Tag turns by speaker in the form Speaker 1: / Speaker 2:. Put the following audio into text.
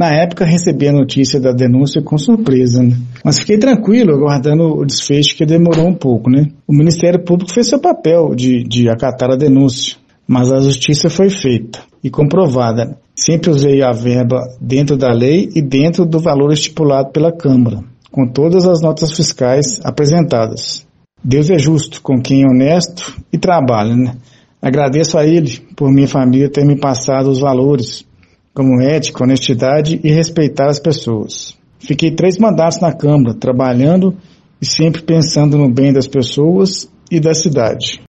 Speaker 1: Na época, recebi a notícia da denúncia com surpresa, né? Mas fiquei tranquilo, aguardando o desfecho, que demorou um pouco, né? O Ministério Público fez seu papel de acatar a denúncia, mas a justiça foi feita e comprovada. Sempre usei a verba dentro da lei e dentro do valor estipulado pela Câmara, com todas as notas fiscais apresentadas. Deus é justo com quem é honesto e trabalha, né? Agradeço a Ele por minha família ter me passado os valores, como ética, honestidade e respeitar as pessoas. Fiquei 3 mandatos na Câmara, trabalhando e sempre pensando no bem das pessoas e da cidade.